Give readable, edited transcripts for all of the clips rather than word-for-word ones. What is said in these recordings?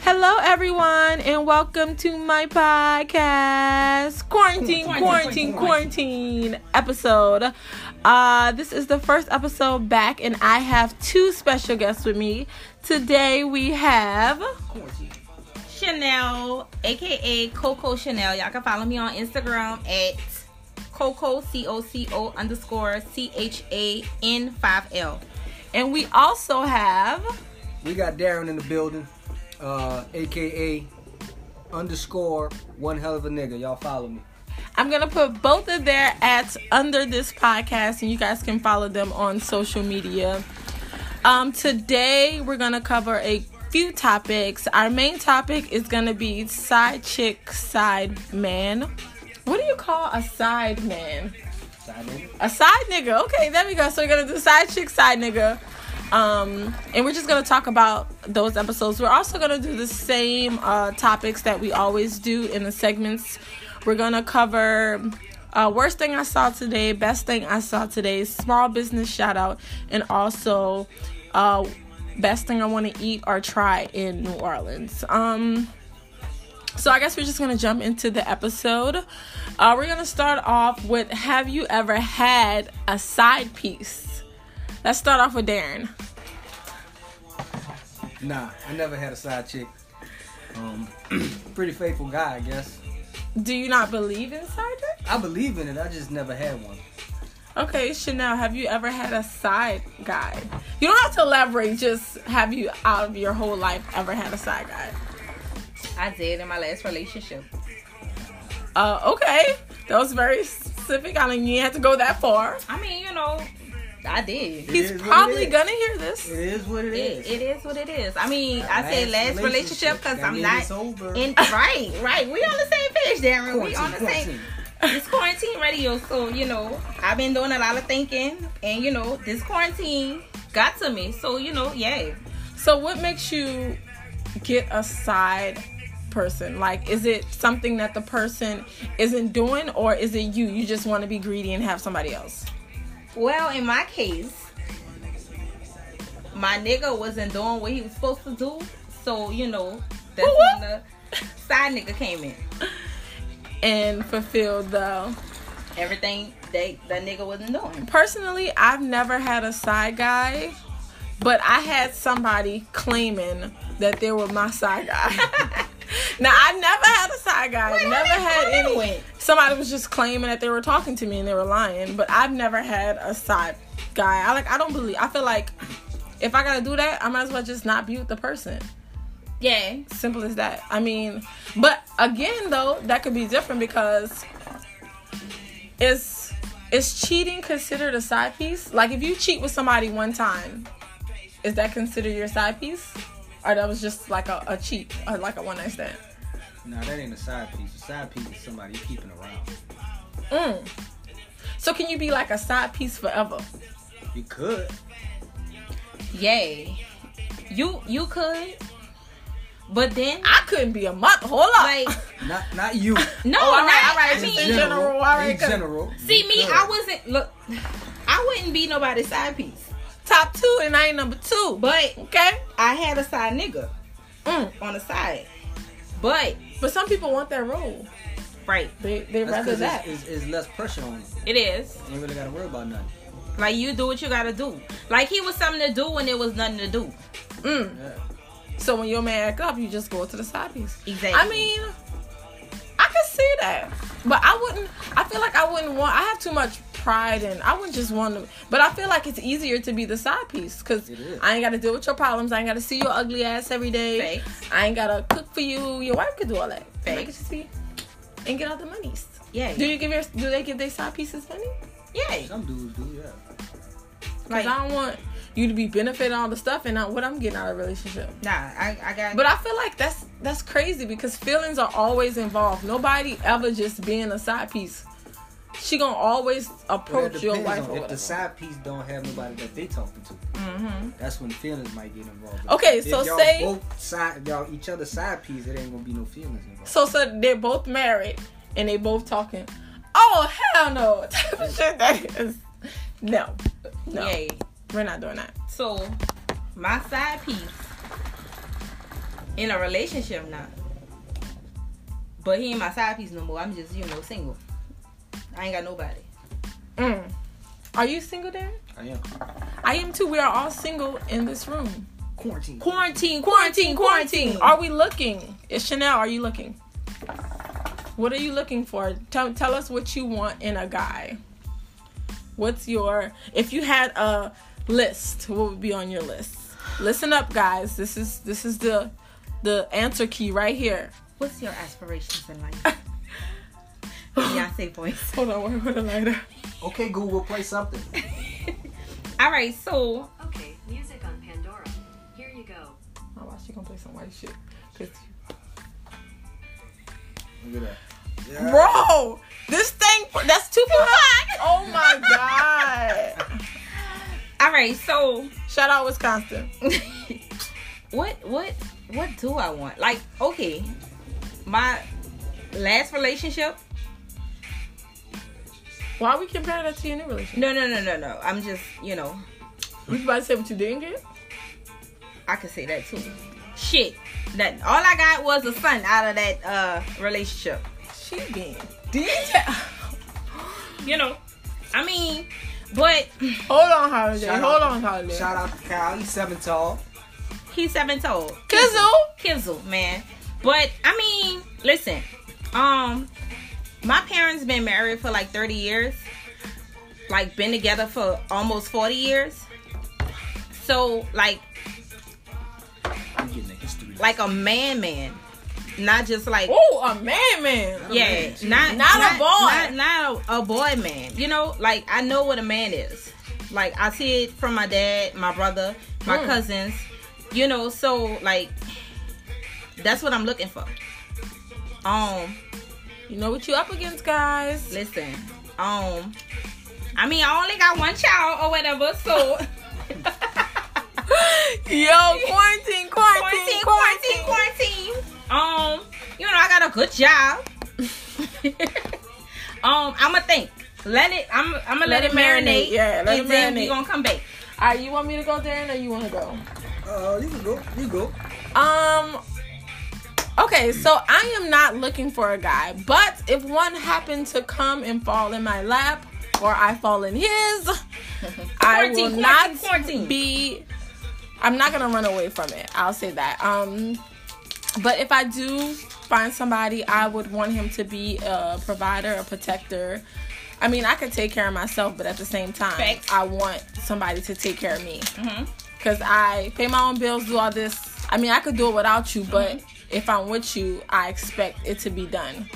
Hello, everyone, and welcome to my podcast, Quarantine episode. This is the first episode back, and I have two special guests with me. Today, we have Chanel, aka Coco Chanel. Y'all can follow me on Instagram at Coco COCO_CHAN5L. And we also have... We got Darren in the building, aka _ one hell of a nigga. Y'all follow me. I'm going to put both of their ads under this podcast, and you guys can follow them on social media. Today, we're going to cover a few topics. Our main topic is going to be side chick, side man. What do you call a side man? Side nigga? A side nigga. Okay, there we go. So we're going to do side chick, side nigga. And we're just going to talk about those episodes. We're also going to do the same topics that we always do in the segments. We're going to cover worst thing I saw today, best thing I saw today, small business shout out, and also best thing I want to eat or try in New Orleans. So I guess we're just going to jump into the episode. We're going to start off with, have you ever had a side piece? Let's start off with Darren. Nah, I never had a side chick. Pretty faithful guy, I guess. Do you not believe in side chick? I believe in it. I just never had one. Okay, Chanel, have you ever had a side guy? You don't have to elaborate. Just have you out of your whole life ever had a side guy? I did in my last relationship. Okay. That was very specific. I mean, you had to go that far. I mean, I did. He's probably gonna hear this. It is what it is. It is what it is. I mean, I said last relationship because I'm not over. Right. We on the same page, Darren. We on the same. It's quarantine radio, so I've been doing a lot of thinking, and this quarantine got to me. So yeah. So what makes you get a side person? Like, is it something that the person isn't doing, or is it you just want to be greedy and have somebody else? Well, in my case, my nigga wasn't doing what he was supposed to do, so that's when the side nigga came in and fulfilled everything that nigga wasn't doing. Personally, I've never had a side guy, but I had somebody claiming that they were my side guy. Now, I never had a side guy. Never had any. Somebody was just claiming that they were talking to me and they were lying. But I've never had a side guy. I feel like if I gotta do that, I might as well just not be with the person. Yeah. Simple as that. I mean, but again, though, that could be different because is cheating considered a side piece? Like, if you cheat with somebody one time, is that considered your side piece? Or that was just like a cheat, or like a one-night stand? Nah, that ain't a side piece. A side piece is somebody you keeping around. So can you be like a side piece forever? You could. Yay. You could. But then I couldn't be a mother. Hold up. Like, not you. No, all right. I Just mean, in general. All right. In general. See me, I wouldn't be nobody's side piece. Top 2 and I ain't number 2. But okay, I had a side nigga on the side. But some people want that role. Right. They rather that. It's less pressure on you. It is. You ain't really gotta worry about nothing. Like, you do what you gotta do. Like, he was something to do when there was nothing to do. Yeah. So when your man act up, you just go to the side piece. Exactly. I mean, I can see that. But I feel like I wouldn't want, I have too much pride and I wouldn't just want to, but I feel like it's easier to be the side piece because I ain't got to deal with your problems. I ain't got to see your ugly ass every day. Facts. I ain't got to cook for you. Your wife could do all that. Facts. They could just be and get all the monies. Yeah. Do they give their side pieces money? Yeah. Some dudes do, yeah. Because I don't want you to be benefiting all the stuff and not what I'm getting out of a relationship. Nah, I got. But I feel like that's crazy because feelings are always involved. Nobody ever just being a side piece. She gonna always approach your wife or whatever. If the side piece don't have nobody that they talking to, that's when feelings might get involved. Okay, if so y'all say y'all each other side piece, it ain't gonna be no feelings involved. So they're both married and they both talking. Oh hell no! Type of shit that is no. Yay. We're not doing that. So my side piece In a relationship now. But he ain't my side piece no more. I'm just, single. I ain't got nobody. Are you single, Darren? I am. I am too. We are all single in this room. Quarantine. Quarantine. Are we looking? Chanel, are you looking? What are you looking for? Tell us what you want in a guy. What's your... If you had a list, what would be on your list? Listen up, guys. This is the answer key right here. What's your aspirations in life? Beyonce voice. Hold on, wait for the lighter. Okay, Google, play something. All right, so... Okay, music on Pandora. Here you go. Oh, wow, she gonna play some white shit. Look at that. Yeah. Bro, this thing, that's 2 for $5. Oh my God. All right, so... Shout out Wisconsin. What do I want? Like, okay, my last relationship. Why are we comparing that to your new relationship? No. I'm just, You about to say what you didn't get? I could say that too. Shit, that all I got was a son out of that relationship. She being I mean, but hold on, Holiday. Shout out to Kyle. He's 7 tall. He's 7 tall. Kizzle, man. But I mean, listen. My parents been married for like 30 years. Like been together for almost 40 years. So like I'm getting the history. Like a man. Not just like a man. Yeah, not a boy. Not a boy man. Like I know what a man is. Like I see it from my dad, my brother, my cousins. So like that's what I'm looking for. You know what you up against, guys. Listen. I mean I only got one child or whatever, so Yo, quarantine. I got a good job. I'ma think. I'ma let it marinate. Yeah, let it marinate. Then we gonna come back. All right, you want me to go, Darren, or you want to go? You can go. You go. Okay, so I am not looking for a guy, but if one happened to come and fall in my lap, or I fall in his, I will not be. I'm not gonna run away from it. I'll say that. But if I do find somebody, I would want him to be a provider, a protector. I mean, I could take care of myself, but at the same time, Facts. I want somebody to take care of me. Because I pay my own bills, do all this. I mean, I could do it without you, but if I'm with you, I expect it to be done.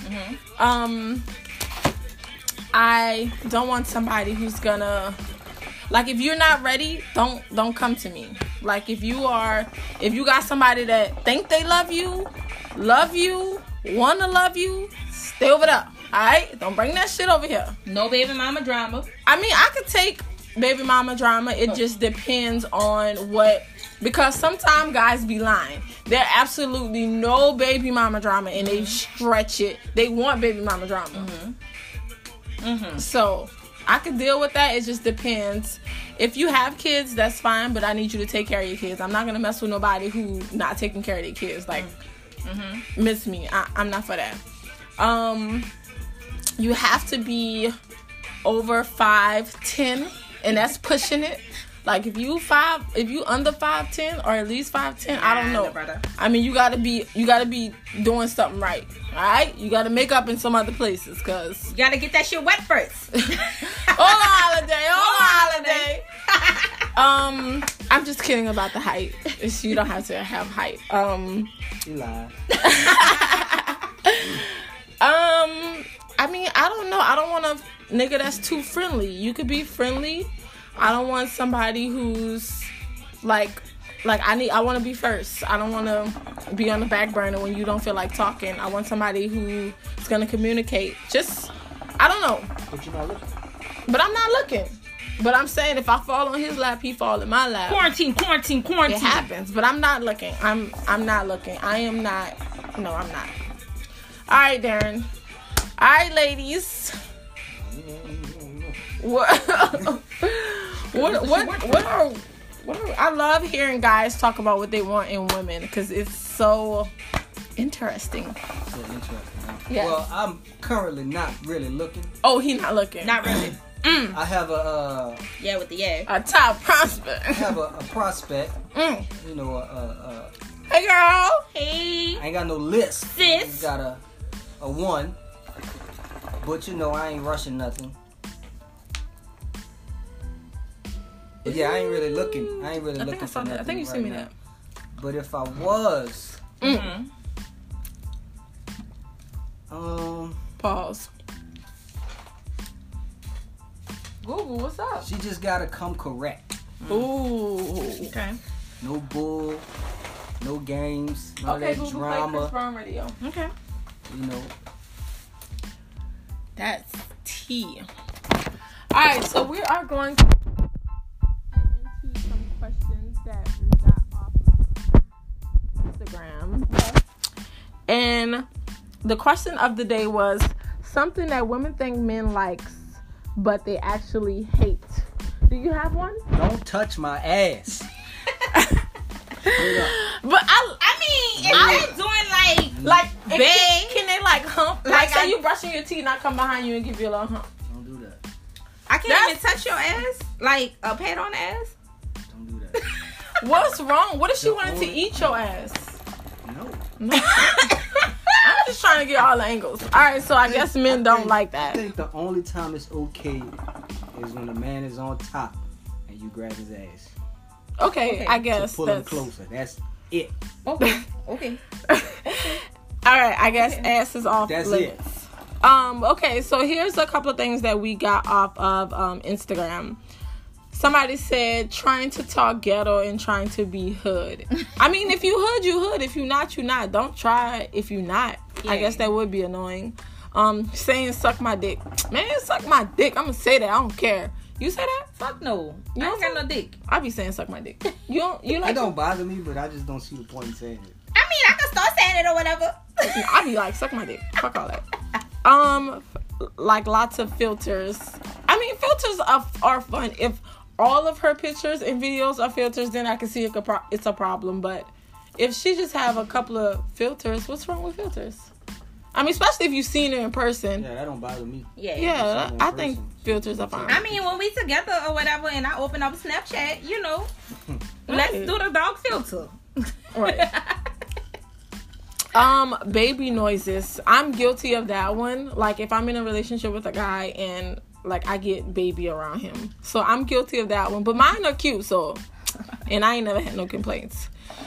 I don't want somebody who's gonna... Like, if you're not ready, don't come to me. Like, if you got somebody that think they love you, wanna love you, stay over there. Alright? Don't bring that shit over here. No baby mama drama. I mean, I could take baby mama drama. It just depends on what... Because sometimes guys be lying. There absolutely no baby mama drama, and they stretch it. They want baby mama drama. So... I could deal with that. It just depends. If you have kids, that's fine, but I need you to take care of your kids. I'm not going to mess with nobody who not taking care of their kids. Like, miss me. I'm not for that. You have to be over 5'10", and that's pushing it. Like, if you under 5'10", or at least 5'10", I don't know. Brother. I mean, you gotta be doing something right. Alright? You gotta make up in some other places, cause you gotta get that shit wet first. Hold on, Holiday. I'm just kidding about the height. You don't have to have height. You lied. I mean, I don't know. I don't want a nigga that's too friendly. You could be friendly. I don't want somebody who's like I want to be first. I don't want to be on the back burner when you don't feel like talking. I want somebody who's going to communicate. Just, I don't know. But you're not looking. But I'm not looking. But I'm saying if I fall on his lap, he fall in my lap. Quarantine. It happens. But I'm not looking. I'm not looking. I am not. No, I'm not. All right, Darren. All right, ladies. What I love hearing guys talk about what they want in women because it's so interesting. So interesting. Huh? Yes. Well, I'm currently not really looking. Oh, he not looking. Not really. I have a With the yeah. A top prospect. I have a prospect. Mm. You know, Hey, girl. Hey. I ain't got no list. Sis. Got a one, but you know I ain't rushing nothing. But yeah, I ain't really looking. I ain't really looking for nothing. I think you right sent me now. that. But if I was, Mm-hmm. Pause. Google, what's up? she just gotta come correct. Ooh. Okay. No bull, no games, none Okay, of that Google, play Chris drama. Brown radio. Okay. You know, That's tea. All right, so we are going to get into some questions that we got off Instagram. And the question of the day was something that women think men likes, but they actually hate. Do you have one? don't touch my ass. Straight up. But I mean, if they're doing like, Bang. can they like hump? Like, Like, say I- you brushing your teeth and I come behind you and give you a little hump. Don't do that. I can't That's- even touch your ass, like a pat on the ass. Don't do that. What's wrong? What if she The wanted to only- eat your ass? No. No. I'm just trying to get all the angles. All right, so I guess men don't like I that. think the only time it's okay is when the man is on top and you grab his ass. Okay, I guess To pull him that's closer. That's it. Okay. Okay. all right. I guess ass is off That's limits. Okay, so here's a couple of things that we got off of Instagram. Somebody said trying to talk ghetto and trying to be hood. I mean, if you hood, you hood. If you not, you not. Don't try if you not. I Yeah. guess that would be annoying. Saying suck my dick. Man, suck my dick. I'm gonna say that. I don't care. You say that? Fuck no. You I ain't don't got no dick. I be saying suck my dick. You don't? You like? It don't bother me, but I just don't see the point in saying it. I mean, I can start saying it or whatever. I be like, suck my dick. Fuck all that. Like lots of filters. I mean, filters are fun. If all of her pictures and videos are filters, then I can see it's a problem. But if she just have a couple of filters, what's wrong with filters? I mean, especially if you've seen her in person. Yeah, that don't bother me. Yeah. Yeah, in I think person. filters are fine. I mean, when we together or whatever, and I open up Snapchat, you know, let's Right. do the dog filter. Right. Baby noises. I'm guilty of that one. Like if I'm in a relationship with a guy and like I get baby around him. So I'm guilty of that one. But mine are cute, so and I ain't never had no complaints.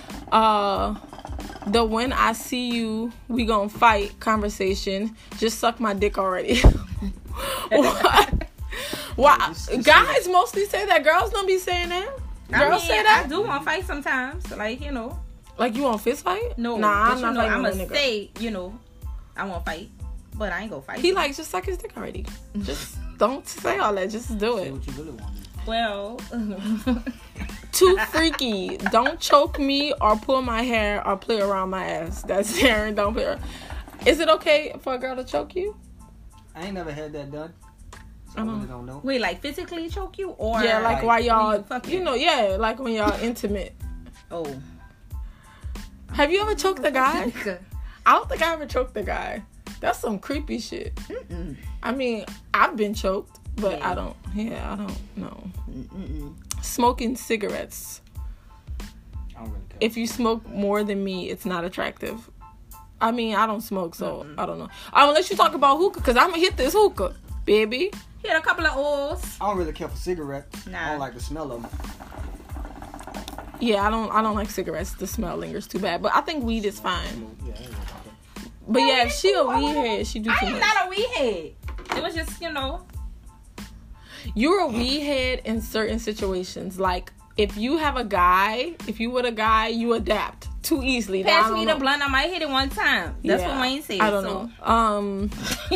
The when I see you, we gon' fight conversation. Just suck my dick already. What? Why? Just Guys mostly say that. Girls don't be saying that. Girls say that. I do want to fight sometimes. Like, you know. Like you want fist fight? No. Nah, but I'm not you know, fighting I'm with going a to nigga. say, you know, I want to fight. But I ain't going to fight. He like, just suck his dick already. Just don't say all that. Just do Say it. what you really want. Well. Too freaky. Don't choke me or pull my hair or play around my ass. That's Sharon. Don't play around. Is it okay for a girl to choke you? I ain't never had that done. So I I know. really don't know. Wait, like physically choke you? Or Yeah, like while when y'all, you fucking- you know, yeah, like when y'all intimate. Oh. Have you ever choked a guy? I don't think I ever choked a guy. That's some creepy shit. Mm-mm. I mean, I've been choked, but Yeah. I don't know. Mm-mm. Smoking cigarettes. I don't really care. If you smoke more than me, it's not attractive. I mean, I don't smoke, so I don't know. Unless you talk about hookah, because I'm going to hit this hookah, baby. He had a couple of oils. I don't really care for cigarettes. Nah. I don't like the smell of them. Yeah, I don't like cigarettes. The smell lingers too bad. But I think weed is fine. Yeah, I ain't really care. But yeah, if she a weed head, she do I too am much. not a weed head. It was just, you know. You're a weed head in certain situations. Like, if you have a guy, if you with a guy, you adapt too easily. Now, I Pass don't me know. the blunt, I might hit it one time. That's Yeah, what Wayne said. I don't so. know.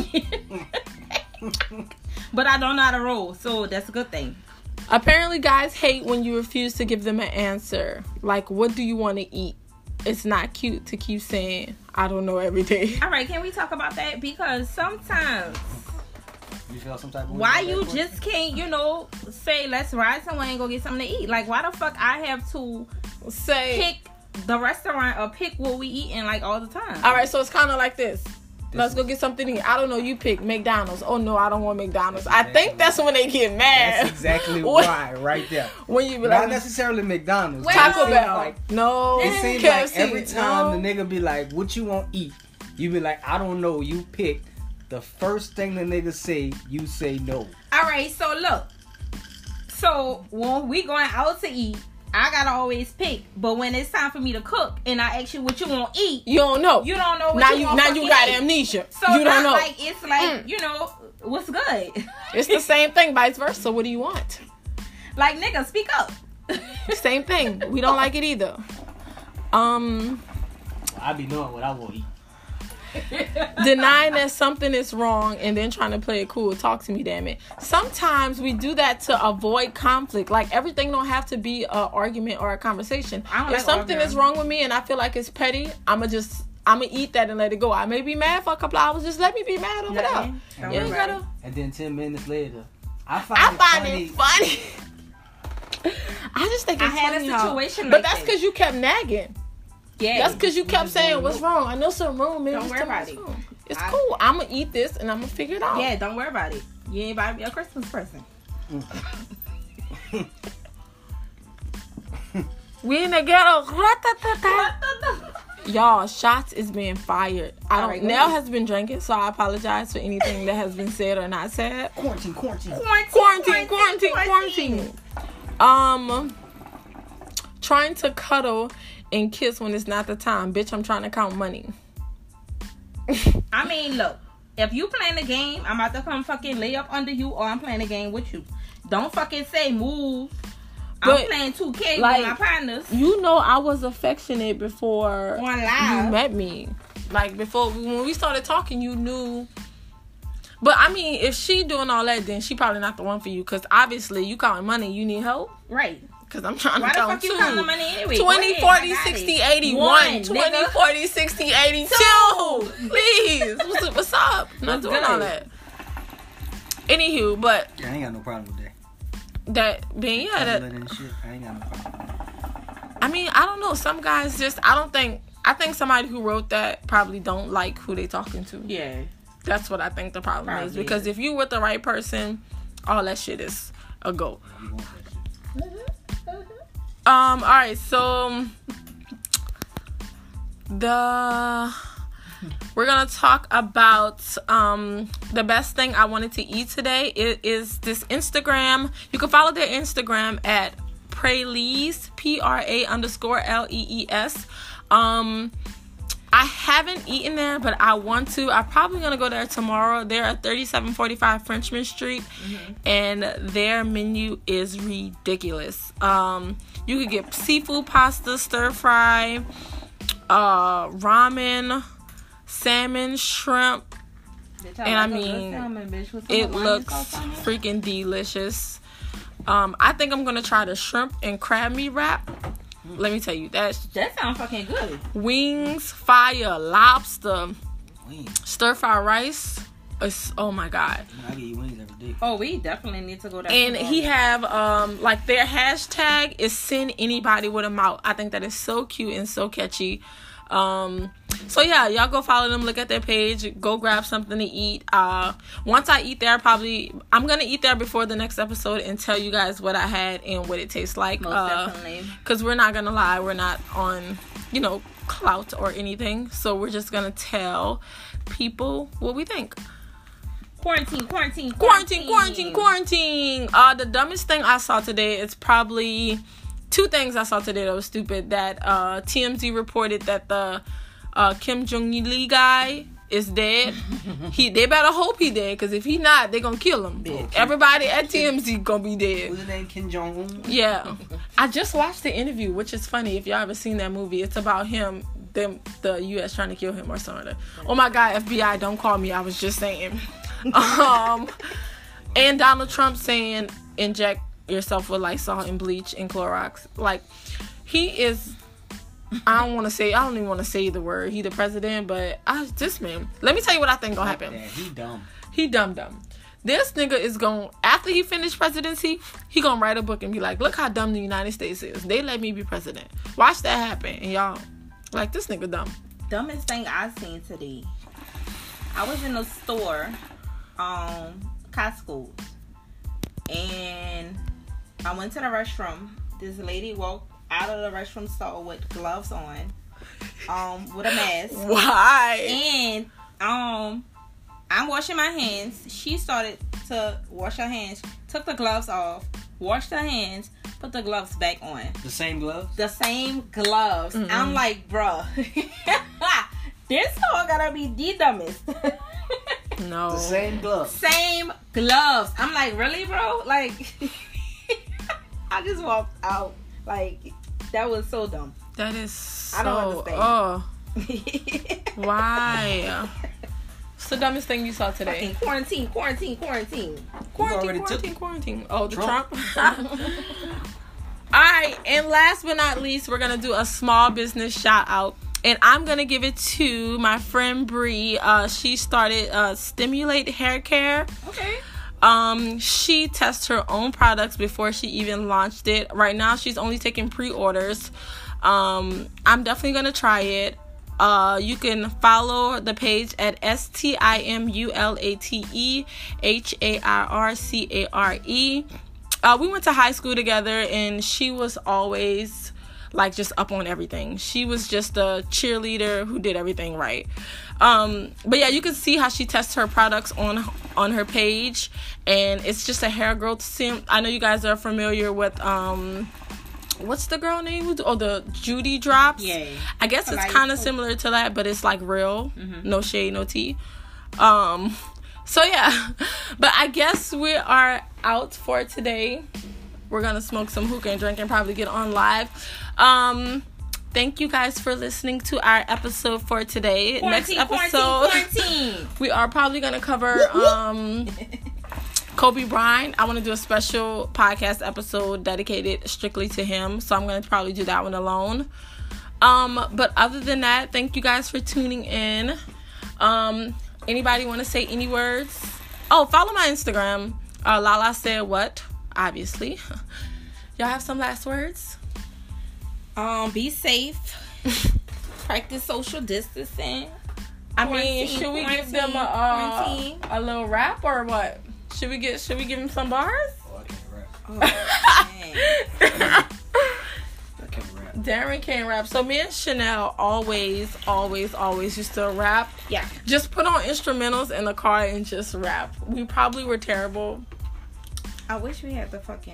But I don't know how to roll, so that's a good thing. Apparently, guys hate when you refuse to give them an answer. Like, what do you want to eat? It's not cute to keep saying, I don't know every day. All right, can we talk about that? Because sometimes You feel some type of way Why about you that just can't, say let's ride somewhere and go get something to eat? Like, why the fuck I have to Say, pick the restaurant or pick what we eating like all the time? all right, so it's kind of like this. Let's go get something to eat. I don't know. You pick McDonald's. Oh no, I don't want McDonald's. I think that's when they get mad. That's exactly When- why, right there. When you be Not like necessarily McDonald's. Wait, but it Taco seems Bell. Like, No, it seems KFC. like every time no. the nigga be like, "What you want to eat?" You be like, "I don't know." You pick the first thing the nigga say. You say no. All right, so look. So when we going out to eat, I gotta always pick. But when it's time for me to cook and I ask you what you want to eat, You don't know. you don't know what now you want now fucking you got eat. amnesia. So you don't not know. like it's like what's good. It's the same thing, vice versa. What do you want? Like, nigga, speak up. Same thing. We don't like it either. I be knowing what I want to eat. Denying that something is wrong and then trying to play it cool. Talk to me, damn it. Sometimes we do that to avoid conflict. Like, everything don't have to be an argument or a conversation. I don't If like something arguing. is wrong with me and I feel like it's petty, I'ma eat that and let it go. I may be mad for a couple hours. Just let me be mad over Yeah, there. don't You ain't worry gotta. about And then 10 minutes later, I I find find it it funny. I just think I it's had a funny how- situation but like that's that. because you kept nagging. Yeah. That's because you kept just saying, don't "What's know. wrong? I know something wrong, man. Don't Just worry tell me about what's it. wrong." It's I- cool. I'm gonna eat this and I'm gonna figure it out. Yeah, don't worry about it. You ain't buy me a Christmas present. We in the ghetto. Y'all, shots is being fired. I don't. Alright, go Nell ahead. has been drinking, so I apologize for anything that has been said or not said. quarantine. Quarantine. Trying to cuddle and kiss when it's not the time. Bitch, I'm trying to count money. I mean, look. If you playing the game, I'm about to come fucking lay up under you, or I'm playing the game with you. Don't fucking say move. I'm But, playing 2K like, with my partners. You know I was affectionate before On you live. met me. Like, before, when we started talking, you knew. But, I mean, if she doing all that, then she probably not the one for you. Because, obviously, you counting money. You need help. Right. Because I'm trying Why to the count fuck you two. counting the money anyway? 20, Go ahead, 40, I got 60, it. 81. One, 20, nigga. 40, 60, 82. Please. What's up? I'm not What's doing all good? that. Anywho, but Yeah, I ain't got no problem with that. being, yeah, that, Cuddling and shit, I ain't got no problem with that. I mean, I don't know. Some guys just, I think somebody who wrote that probably don't like who they talking to. Yeah. That's what I think the problem is. Probably Because is. if you with the right person, all that shit is a go. You want that shit. All right, so we're gonna talk about the best thing I wanted to eat today. It is this Instagram. You can follow their Instagram at Pralees, PRA_LEES. I haven't eaten there, but I want to. I'm probably gonna go there tomorrow. They're at 3745 Frenchman Street, and their menu is ridiculous. You could get seafood pasta, stir fry, ramen, salmon, shrimp, and I mean, it looks freaking delicious. I think I'm gonna try the shrimp and crab meat wrap. Let me tell you, That sounds fucking good. wings, fire, lobster, Wings. stir fry rice. Oh my god! I get you wings every day. Oh, we definitely need to go there. And he have like their hashtag is send anybody with a mouth. I think that is so cute and so catchy. So yeah, y'all go follow them, look at their page, go grab something to eat. Once I eat there, I'm gonna eat there before the next episode and tell you guys what I had and what it tastes like. Most definitely. Because we're not gonna lie, we're not on clout or anything, so we're just gonna tell people what we think. Quarantine. The dumbest thing I saw today is probably two things I saw today that was stupid. That TMZ reported that the Kim Jong-il guy is dead. They better hope he dead, because if he not, they gonna kill him. Everybody at TMZ gonna be dead. What's his name? Kim Jong-un? Yeah. I just watched the interview, which is funny. If y'all ever seen that movie, it's about him, the U.S. trying to kill him or something. Oh my God, FBI, don't call me. I was just saying. And Donald Trump saying, inject yourself with Lysol and bleach and Clorox. Like, he is, I don't even want to say the word. He the president, but this man, let me tell you what I think gonna happen. Yeah, he dumb. He dumb. This nigga is going, after he finished presidency, he gonna write a book and be like, look how dumb the United States is. They let me be president. Watch that happen. And y'all, like, this nigga dumb. Dumbest thing I seen today. I was in a store, Costco, and I went to the restroom. This lady walked out of the restroom stall with gloves on, with a mask. Why? And I'm washing my hands. She started to wash her hands, took the gloves off, washed her hands, put the gloves back on. The same gloves? The same gloves. Mm-mm. I'm like, bruh, this hoe gotta be the dumbest. No. The same gloves. Same gloves. I'm like, really, bro? Like, I just walked out. Like, that was so dumb. That is so... I don't understand. Oh. Why? What's the dumbest thing you saw today? Fucking quarantine. Quarantine. Oh, the Trump. Alright, and last but not least, we're going to do a small business shout out. And I'm going to give it to my friend Bree. She started Stimulate Hair Care. Okay. She tests her own products before she even launched it. Right now, she's only taking pre-orders. I'm definitely going to try it. You can follow the page at STIMULATEHARRCARE. We went to high school together, and she was always like just up on everything. She was just a cheerleader who did everything right. But yeah, you can see how she tests her products on her page, and it's just a hair growth serum. I know you guys are familiar with what's the girl name? The Judy drops. Yeah. I guess it's kind of similar to that, but it's like real. Mm-hmm. No shade, no tea. So yeah, but I guess we are out for today. We're gonna smoke some hookah and drink and probably get on live. Thank you guys for listening to our episode for today. Next episode, we are probably gonna cover Kobe Bryant. I want to do a special podcast episode dedicated strictly to him, so I'm gonna probably do that one alone. But other than that, thank you guys for tuning in. Anybody want to say any words? Oh, follow my Instagram. Lala said what? Obviously. Y'all have some last words? Be safe. Practice social distancing. I mean, should we give them a little rap or what? Should we give him some bars? Oh, I can't rap. I can't rap. Darren can't rap. So me and Chanel always used to rap. Yeah. Just put on instrumentals in the car and just rap. We probably were terrible. I wish we had the fucking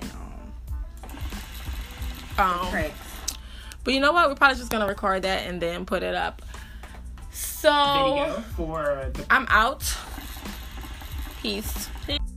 But you know what? We're probably just gonna record that and then put it up. So Video for the I'm out. Peace.